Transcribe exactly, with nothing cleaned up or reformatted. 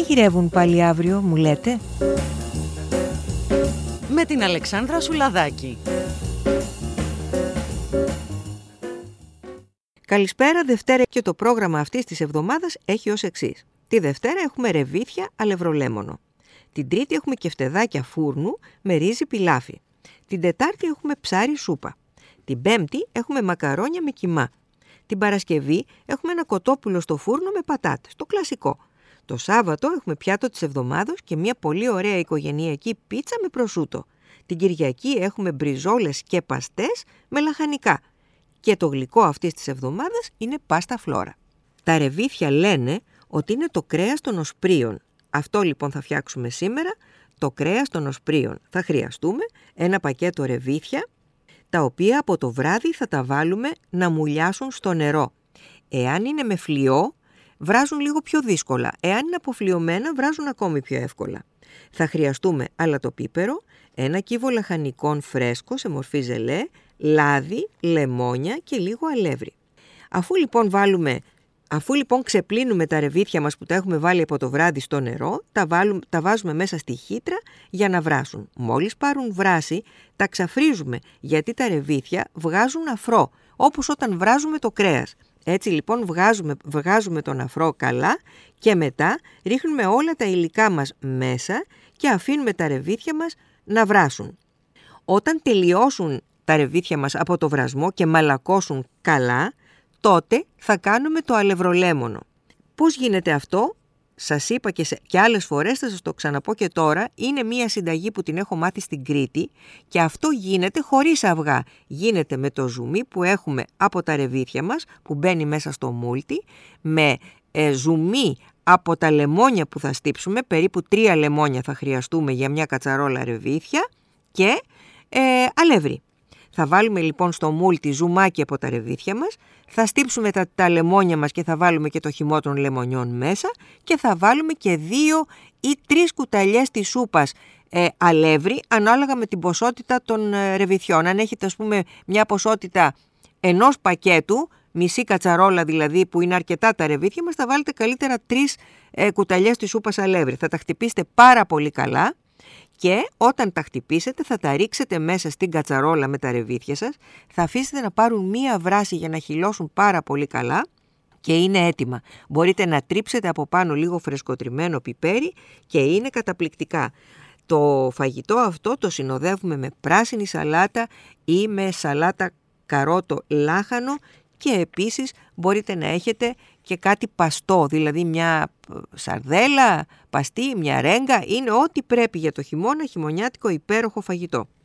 μαγειρεύουν πάλι αύριο, μου λέτε? Με την Αλεξάνδρα Σουλαδάκη. Καλησπέρα, Δευτέρα, και το πρόγραμμα αυτής της εβδομάδας έχει ως εξής. Τη Δευτέρα έχουμε ρεβίθια αλευρολέμονο. Την Τρίτη έχουμε κεφτεδάκια φούρνου με ρύζι πιλάφι. Την Τετάρτη έχουμε ψάρι σούπα. Την Πέμπτη έχουμε μακαρόνια με κιμά. Την Παρασκευή έχουμε ένα κοτόπουλο στο φούρνο με πατάτες, το κλασικό. Το Σάββατο έχουμε πιάτο της εβδομάδος και μια πολύ ωραία οικογενειακή πίτσα με προσούτο. Την Κυριακή έχουμε μπριζόλες και παστές με λαχανικά. Και το γλυκό αυτής της εβδομάδας είναι πάστα φλόρα. Τα ρεβίθια λένε ότι είναι το κρέας των οσπρίων. Αυτό λοιπόν θα φτιάξουμε σήμερα, το κρέας των οσπρίων. Θα χρειαστούμε ένα πακέτο ρεβίθια, τα οποία από το βράδυ θα τα βάλουμε να μουλιάσουν στο νερό. Εάν είναι με φλοιό, βράζουν λίγο πιο δύσκολα. Εάν είναι αποφλοιωμένα, βράζουν ακόμη πιο εύκολα. Θα χρειαστούμε αλατοπίπερο, ένα κύβο λαχανικών φρέσκο σε μορφή ζελέ, λάδι, λεμόνια και λίγο αλεύρι. Αφού λοιπόν βάλουμε... Αφού λοιπόν ξεπλύνουμε τα ρεβίθια μας που τα έχουμε βάλει από το βράδυ στο νερό, τα, βάλουμε, τα βάζουμε μέσα στη χύτρα για να βράσουν. Μόλις πάρουν βράση, τα ξαφρίζουμε, γιατί τα ρεβίθια βγάζουν αφρό, όπως όταν βράζουμε το κρέας. Έτσι λοιπόν βγάζουμε, βγάζουμε τον αφρό καλά και μετά ρίχνουμε όλα τα υλικά μας μέσα και αφήνουμε τα ρεβίθια μας να βράσουν. Όταν τελειώσουν τα ρεβίθια μας από το βρασμό και μαλακώσουν καλά, τότε θα κάνουμε το αλευρολέμονο. Πώς γίνεται αυτό? Σας είπα και, σε, και άλλες φορές, θα σας το ξαναπώ και τώρα, είναι μία συνταγή που την έχω μάθει στην Κρήτη και αυτό γίνεται χωρίς αυγά. Γίνεται με το ζουμί που έχουμε από τα ρεβίθια μας, που μπαίνει μέσα στο μούλτι, με ε, ζουμί από τα λεμόνια που θα στύψουμε, περίπου τρία λεμόνια θα χρειαστούμε για μια κατσαρόλα ρεβίθια, και ε, αλεύρι. Θα βάλουμε λοιπόν στο μούλτι ζουμάκι από τα ρεβίθια μας, θα στύψουμε τα, τα λεμόνια μας και θα βάλουμε και το χυμό των λεμονιών μέσα και θα βάλουμε και δύο ή τρεις κουταλιές της σούπας ε, αλεύρι, ανάλογα με την ποσότητα των ε, ρεβιθιών. Αν έχετε ας πούμε μια ποσότητα ενός πακέτου, μισή κατσαρόλα δηλαδή που είναι αρκετά τα ρεβίθια μας, θα βάλετε καλύτερα τρεις ε, κουταλιές της σούπας αλεύρι. Θα τα χτυπήσετε πάρα πολύ καλά. Και όταν τα χτυπήσετε θα τα ρίξετε μέσα στην κατσαρόλα με τα ρεβίθια σας, θα αφήσετε να πάρουν μία βράση για να χυλώσουν πάρα πολύ καλά και είναι έτοιμα. Μπορείτε να τρίψετε από πάνω λίγο φρεσκοτριμμένο πιπέρι και είναι καταπληκτικά. Το φαγητό αυτό το συνοδεύουμε με πράσινη σαλάτα ή με σαλάτα καρότο λάχανο και επίσης μπορείτε να έχετε και κάτι παστό, δηλαδή μια σαρδέλα, παστί, μια ρέγγα, είναι ό,τι πρέπει για το χειμώνα, χειμωνιάτικο υπέροχο φαγητό.